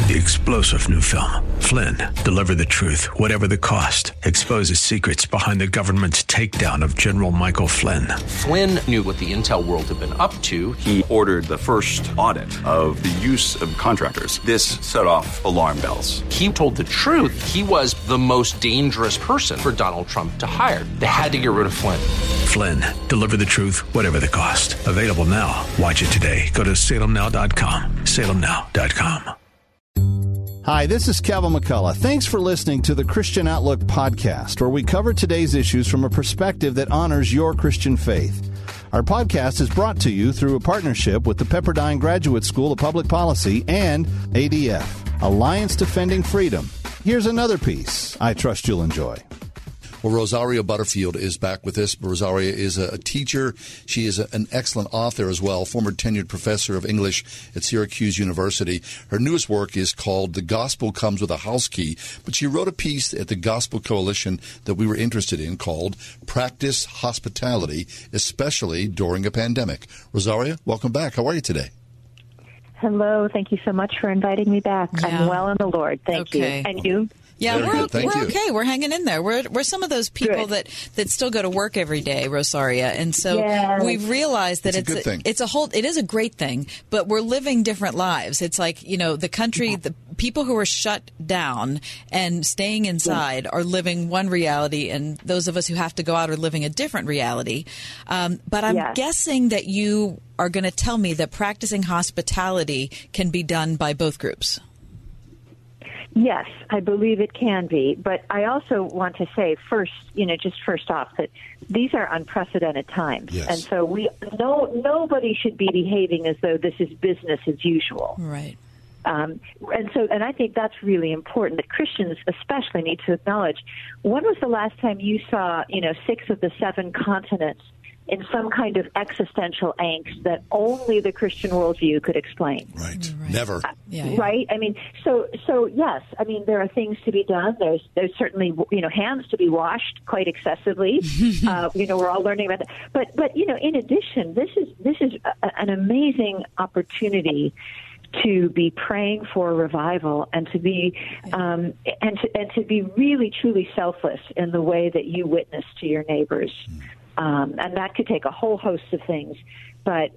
The explosive new film, Flynn, deliver the truth, whatever the cost, exposes secrets behind the government's takedown of General Michael Flynn. Flynn knew what the intel world had been up to. He ordered the first audit of the use of contractors. This set off alarm bells. He told the truth. He was the most dangerous person for Donald Trump to hire. They had to get rid of Flynn. Flynn, deliver the truth, whatever the cost. Available now. Watch it today. Go to salemnow.com. salemnow.com. Hi, this is Kevin McCullough. Thanks for listening to the Christian Outlook podcast, where we cover today's issues from a perspective that honors your Christian faith. Our podcast is brought to you through a partnership with the Pepperdine Graduate School of Public Policy and ADF, Alliance Defending Freedom. Here's another piece I trust you'll enjoy. Well, Rosaria Butterfield is back with us. Rosaria is a teacher. She is an excellent author as well, former tenured professor of English at Syracuse University. Her newest work is called The Gospel Comes with a House Key, but she wrote a piece at the Gospel Coalition that we were interested in called Practice Hospitality, especially during a pandemic. Rosaria, welcome back. How are you today? Hello. Thank you so much for inviting me back. Yeah. I'm well in the Lord. Thank you. And you? Yeah, we're okay. We're hanging in there. We're some of those people that still go to work every day, Rosaria, and so we've realized that it is a great thing, but we're living different lives. It's like, the country, the people who are shut down and staying inside are living one reality, and those of us who have to go out are living a different reality. But I'm guessing that you are going to tell me that practicing hospitality can be done by both groups. Yes, I believe it can be. But I also want to say first off, that these are unprecedented times. Yes. And so nobody should be behaving as though this is business as usual. Right. And I think that's really important, that Christians especially need to acknowledge. When was the last time you saw, 6 of the 7 continents in some kind of existential angst that only the Christian worldview could explain? Right. Never. Right? I mean, so yes, I mean, there are things to be done. There's certainly, hands to be washed quite excessively. We're all learning about that. But in addition, this is an amazing opportunity to be praying for revival and to be and to be really truly selfless in the way that you witness to your neighbors. And that could take a whole host of things. But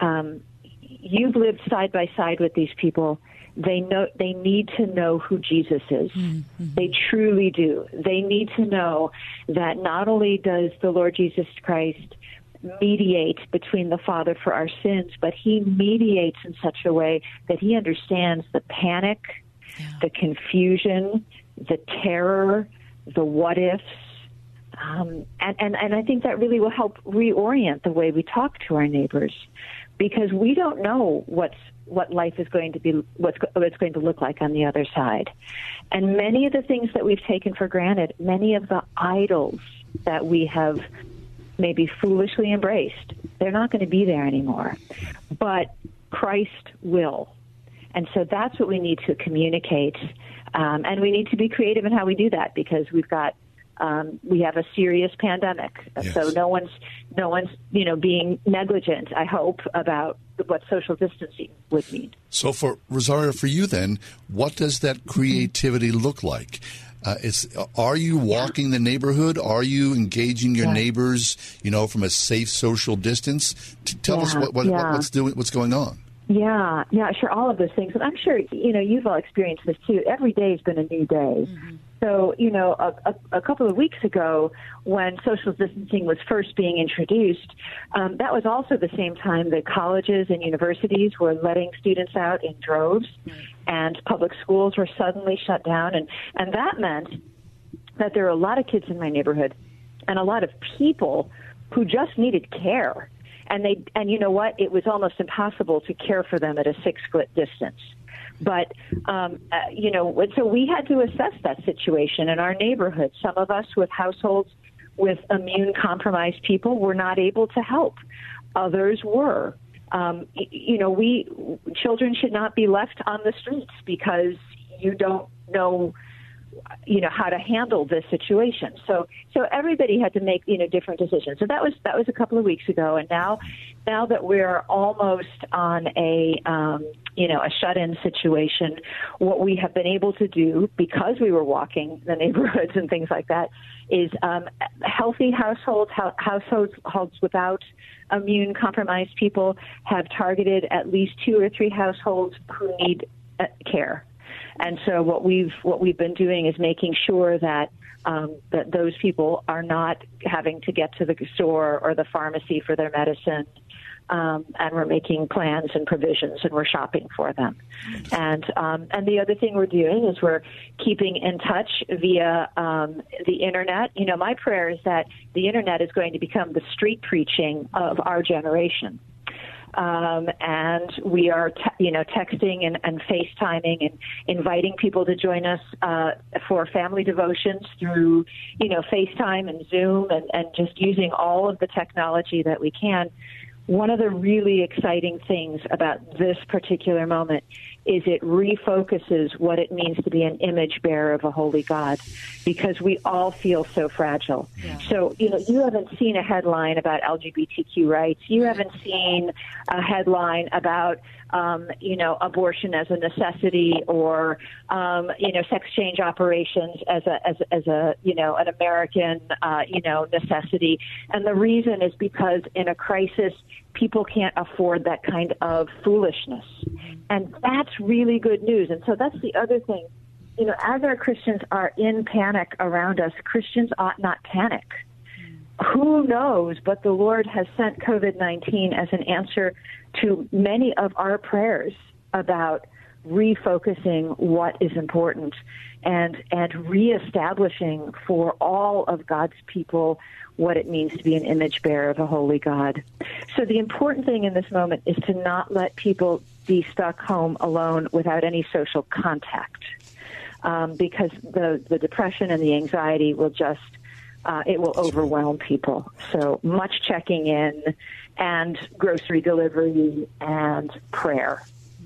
you've lived side by side with these people. They need to know who Jesus is. Mm-hmm. They truly do. They need to know that not only does the Lord Jesus Christ mediate between the Father for our sins, but he mediates in such a way that he understands the panic, the confusion, the terror, the what-ifs. And I think that really will help reorient the way we talk to our neighbors, because we don't know what life is going to be, what it's going to look like on the other side. And many of the things that we've taken for granted, many of the idols that we have maybe foolishly embraced, they're not going to be there anymore. But Christ will. And so that's what we need to communicate. And we need to be creative in how we do that, because we have a serious pandemic. Yes. So no one's being negligent, I hope, about what social distancing would mean. So for Rosaria, for you then, what does that creativity look like? Are you walking the neighborhood? Are you engaging your neighbors, from a safe social distance? Tell us what's going on. Yeah, sure, all of those things. And I'm sure, you've all experienced this too. Every day has been a new day. Mm-hmm. So, a couple of weeks ago, when social distancing was first being introduced, that was also the same time that colleges and universities were letting students out in droves, and public schools were suddenly shut down. And that meant that there were a lot of kids in my neighborhood and a lot of people who just needed care. And you know what? It was almost impossible to care for them at a 6-foot distance. But, so we had to assess that situation in our neighborhood. Some of us with households with immune-compromised people were not able to help. Others were. Children should not be left on the streets because you don't know how to handle this situation. So everybody had to make, different decisions. So that was a couple of weeks ago. And now that we're almost on a shut-in situation, what we have been able to do, because we were walking the neighborhoods and things like that, is healthy households without immune-compromised people have targeted at least 2 or 3 households who need care. And so what we've been doing is making sure that that those people are not having to get to the store or the pharmacy for their medicine. And we're making plans and provisions, and we're shopping for them. And the other thing we're doing is we're keeping in touch via the Internet. My prayer is that the Internet is going to become the street preaching of our generation. And we are, texting and FaceTiming and inviting people to join us for family devotions through, FaceTime and Zoom and just using all of the technology that we can. One of the really exciting things about this particular moment is it refocuses what it means to be an image bearer of a holy God, because we all feel so fragile. Yeah. So, you haven't seen a headline about LGBTQ rights. You haven't seen a headline about, abortion as a necessity or, sex change operations as a an American, necessity. And the reason is because in a crisis, people can't afford that kind of foolishness. And that's really good news. And so that's the other thing. As our Christians are in panic around us, Christians ought not panic. Who knows, but the Lord has sent COVID-19 as an answer to many of our prayers about refocusing what is important and reestablishing for all of God's people what it means to be an image bearer of a holy God. So the important thing in this moment is to not let people be stuck home alone without any social contact, because the depression and the anxiety will just it will overwhelm people. So much checking in and grocery delivery and prayer.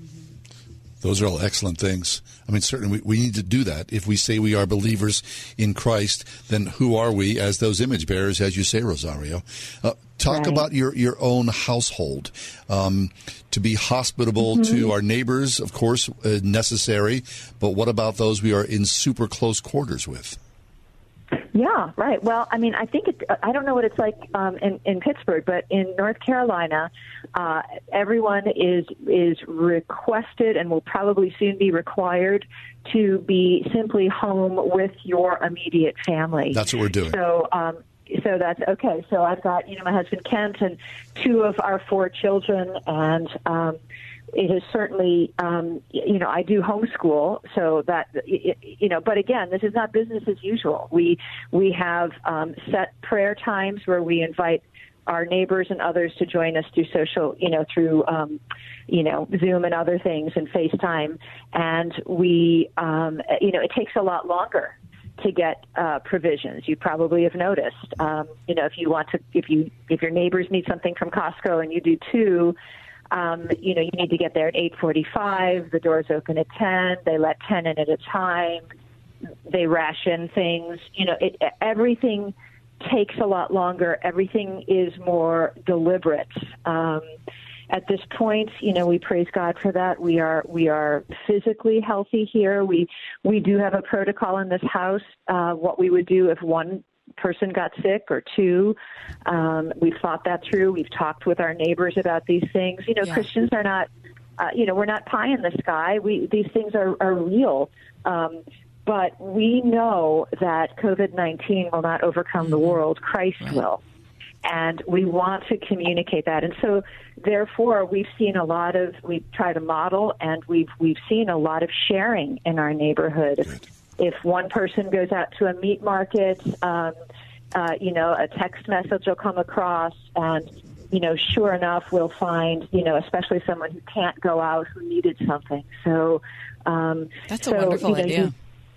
Those are all excellent things. I mean, certainly we need to do that. If we say we are believers in Christ, then who are we as those image bearers, as you say, Rosario? Talk about your own household. To be hospitable to our neighbors, of course, necessary. But what about those we are in super close quarters with? Yeah, right. Well, I mean, I think I don't know what it's like in Pittsburgh, but in North Carolina, everyone is requested and will probably soon be required to be simply home with your immediate family. That's what we're doing. So that's okay. So I've got, my husband Kent and 2 of our 4 children, and it is certainly, I do homeschool, so that, but again, this is not business as usual. We have set prayer times where we invite our neighbors and others to join us through social, through, Zoom and other things and FaceTime. And we, it takes a lot longer to get provisions. You probably have noticed, if your neighbors need something from Costco and you do too, you need to get there at 8:45. The doors open at 10. They let 10 in at a time. They ration things. Everything takes a lot longer. Everything is more deliberate. At this point, we praise God for that. We are physically healthy here. We do have a protocol in this house. What we would do if one person got sick or 2. We've thought that through. We've talked with our neighbors about these things. Christians are not, we're not pie in the sky. These things are real. But we know that COVID-19 will not overcome the world. Christ will. And we want to communicate that. And so, therefore, we've tried to model, and we've seen a lot of sharing in our neighborhood. Good. If one person goes out to a meat market, a text message will come across, and, sure enough, we'll find, especially someone who can't go out who needed something. So that's a wonderful idea.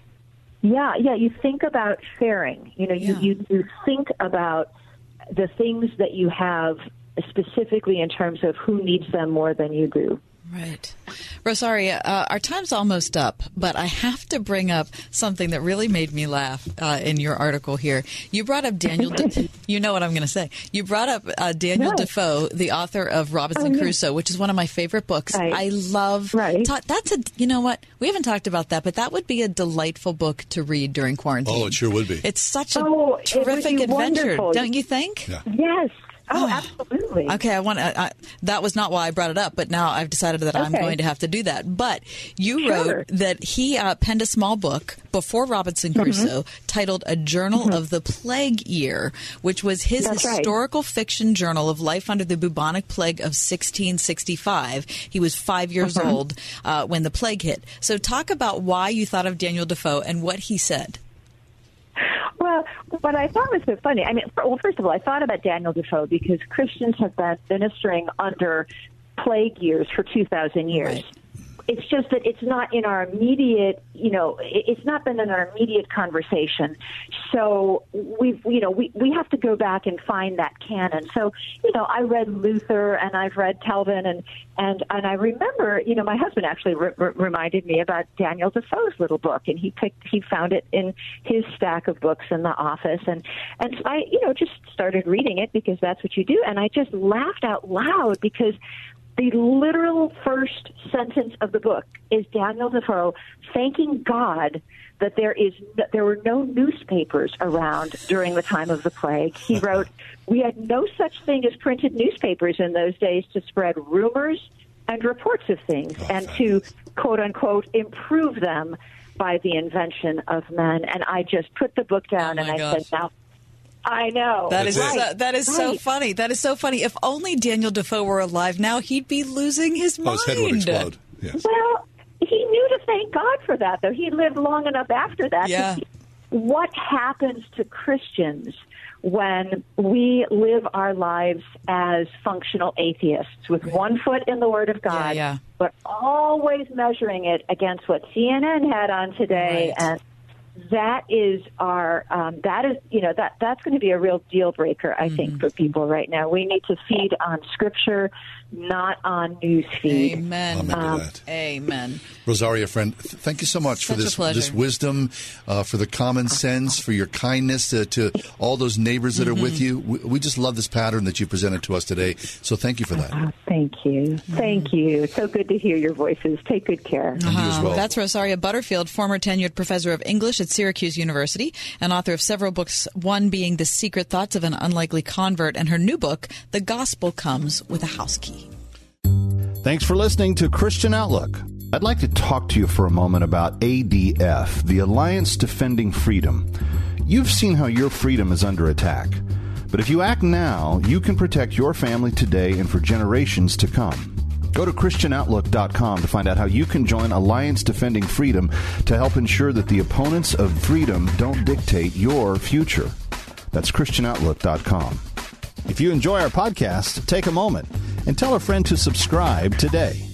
You think about sharing. You think about the things that you have specifically in terms of who needs them more than you do. Right. Rosaria, our time's almost up, but I have to bring up something that really made me laugh in your article here. You brought up Daniel, you know what I'm going to say. You brought up Daniel Defoe, the author of Robinson Crusoe, which is one of my favorite books. Right. I love, that's you know what, we haven't talked about that, but that would be a delightful book to read during quarantine. Oh, it sure would be. It's such a terrific adventure, wonderful. Don't you think? Yeah. Yes. Oh, absolutely. Okay, that was not why I brought it up, but now I've decided that I'm going to have to do that. But you wrote that he penned a small book before Robinson Crusoe titled A Journal of the Plague Year, which was his historical fiction journal of life under the bubonic plague of 1665. He was 5 years old when the plague hit. So talk about why you thought of Daniel Defoe and what he said. Well, what I thought was so funny, I mean, first of all, I thought about Daniel Defoe because Christians have been ministering under plague years for 2,000 years. Right. It's just that it's not in our immediate, it's not been in our immediate conversation. So we have to go back and find that canon. So, I read Luther and I've read Calvin and I remember, my husband actually reminded me about Daniel Defoe's little book, and he found it in his stack of books in the office, and so I, just started reading it because that's what you do, and I just laughed out loud because the literal first sentence of the book is Daniel Defoe thanking God that there were no newspapers around during the time of the plague. He wrote, "We had no such thing as printed newspapers in those days to spread rumors and reports of things and to, quote unquote, improve them by the invention of men." And I just put the book down and I said, "Now, I know." That is so funny. That is so funny. If only Daniel Defoe were alive now, he'd be losing his mind. His head would explode. Yes. Well, he knew to thank God for that, though. He lived long enough after that to see what happens to Christians when we live our lives as functional atheists with one foot in the Word of God, but always measuring it against what CNN had on today and that is that's going to be a real deal breaker, I think, for people right now. We need to feed on Scripture, not on news feed. Amen. Amen. Rosaria, friend, thank you so much for this wisdom, for the common sense, for your kindness to all those neighbors that are with you. We just love this pattern that you presented to us today. So thank you for that. Thank you. Thank you. It's so good to hear your voices. Take good care. And you as well. That's Rosaria Butterfield, former tenured professor of English at Syracuse University and author of several books, one being The Secret Thoughts of an Unlikely Convert, and her new book, The Gospel Comes with a House Key. Thanks for listening to Christian Outlook. I'd like to talk to you for a moment about ADF, the Alliance Defending Freedom. You've seen how your freedom is under attack. But if you act now, you can protect your family today and for generations to come. Go to ChristianOutlook.com to find out how you can join Alliance Defending Freedom to help ensure that the opponents of freedom don't dictate your future. That's ChristianOutlook.com. If you enjoy our podcast, take a moment and tell a friend to subscribe today.